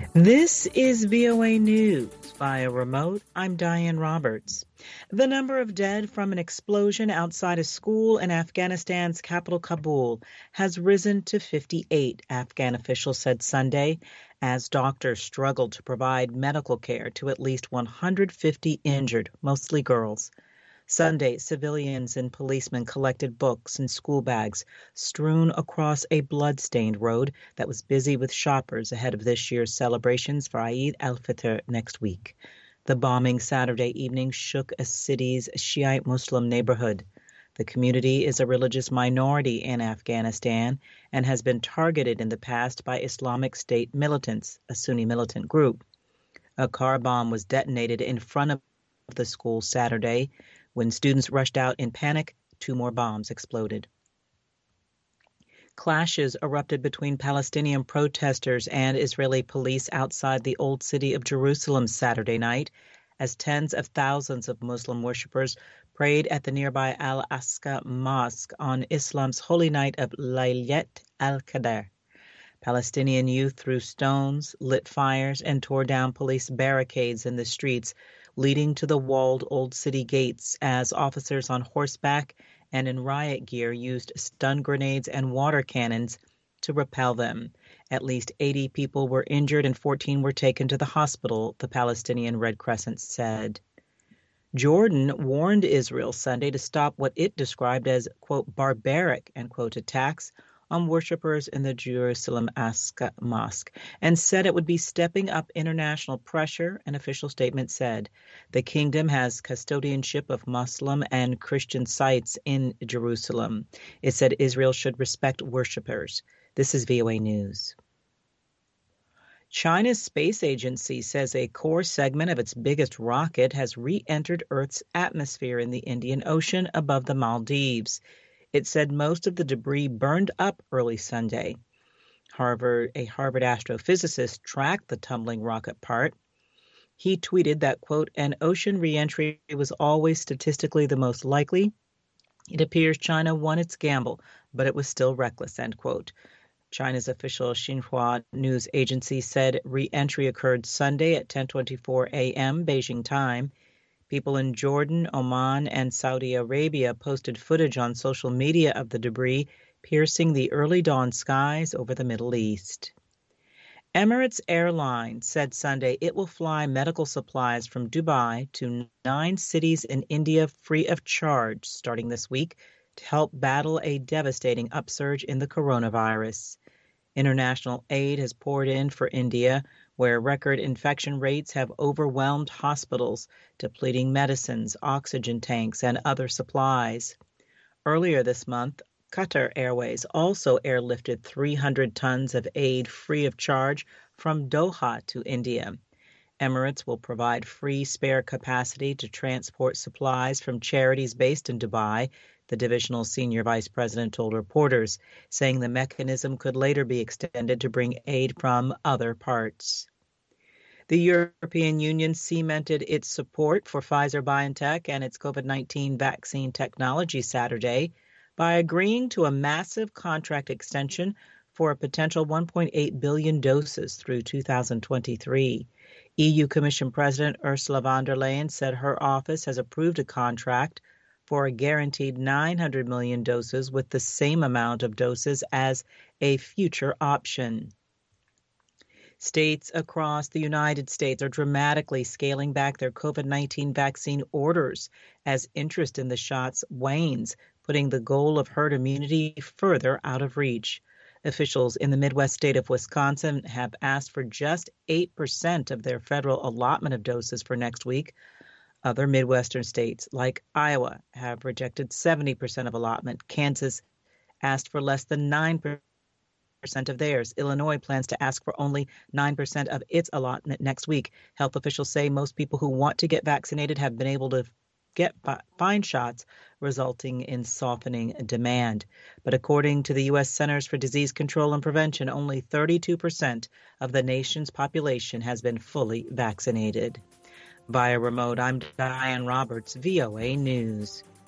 This is VOA News. Via remote, I'm Diane Roberts. The number of dead from an explosion outside a school in Afghanistan's capital, Kabul, has risen to 58, Afghan officials said Sunday, as doctors struggled to provide medical care to at least 150 injured, mostly girls. Sunday, civilians and policemen collected books and school bags strewn across a blood-stained road that was busy with shoppers ahead of this year's celebrations for Eid al-Fitr next week. The bombing Saturday evening shook a city's Shiite Muslim neighborhood. The community is a religious minority in Afghanistan and has been targeted in the past by Islamic State militants, a Sunni militant group. A car bomb was detonated in front of the school Saturday. When students rushed out in panic, 2 more bombs exploded. Clashes erupted between Palestinian protesters and Israeli police outside the Old City of Jerusalem Saturday night, as tens of thousands of Muslim worshippers prayed at the nearby Al-Aqsa Mosque on Islam's holy night of Laylat al-Qadr. Palestinian youth threw stones, lit fires, and tore down police barricades in the streets, leading to the walled Old City gates as officers on horseback and in riot gear used stun grenades and water cannons to repel them. At least 80 people were injured and 14 were taken to the hospital, the Palestinian Red Crescent said. Jordan warned Israel Sunday to stop what it described as, quote, barbaric, end quote, attacks on worshippers in the Jerusalem Aqsa Mosque and said it would be stepping up international pressure, an official statement said. The kingdom has custodianship of Muslim and Christian sites in Jerusalem. It said Israel should respect worshippers. This is VOA News. China's space agency says a core segment of its biggest rocket has re-entered Earth's atmosphere in the Indian Ocean above the Maldives. It said most of the debris burned up early Sunday. A Harvard astrophysicist tracked the tumbling rocket part. He tweeted that, quote, an ocean reentry was always statistically the most likely. It appears China won its gamble, but it was still reckless, end quote. China's official Xinhua news agency said reentry occurred Sunday at 10:24 a.m. Beijing time. People in Jordan, Oman, and Saudi Arabia posted footage on social media of the debris piercing the early dawn skies over the Middle East. Emirates Airlines said Sunday it will fly medical supplies from Dubai to 9 cities in India free of charge starting this week to help battle a devastating upsurge in the coronavirus. International aid has poured in for India, where record infection rates have overwhelmed hospitals, depleting medicines, oxygen tanks, and other supplies. Earlier this month, Qatar Airways also airlifted 300 tons of aid free of charge from Doha to India. Emirates will provide free spare capacity to transport supplies from charities based in Dubai, the divisional senior vice president told reporters, saying the mechanism could later be extended to bring aid from other parts. The European Union cemented its support for Pfizer-BioNTech and its COVID-19 vaccine technology Saturday by agreeing to a massive contract extension for a potential 1.8 billion doses through 2023. EU Commission President Ursula von der Leyen said her office has approved a contract for a guaranteed 900 million doses with the same amount of doses as a future option. States across the United States are dramatically scaling back their COVID-19 vaccine orders as interest in the shots wanes, putting the goal of herd immunity further out of reach. Officials in the Midwest state of Wisconsin have asked for just 8% of their federal allotment of doses for next week. Other Midwestern states, like Iowa, have rejected 70% of allotment. Kansas asked for less than 9% of theirs. Illinois plans to ask for only 9% of its allotment next week. Health officials say most people who want to get vaccinated have been able to find shots, resulting in softening demand. But according to the U.S. Centers for Disease Control and Prevention, only 32% of the nation's population has been fully vaccinated. Via remote, I'm Diane Roberts, VOA News.